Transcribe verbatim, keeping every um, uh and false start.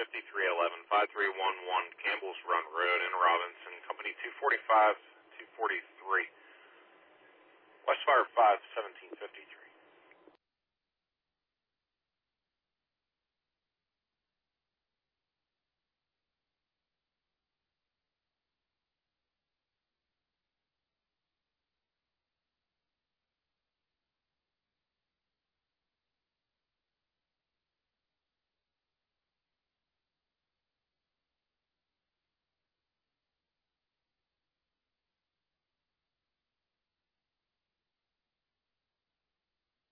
fifty-three eleven, five three one one Campbell's Run Road in Robinson, company two forty-five, two forty-three, Westfire five, seventeen fifty-three.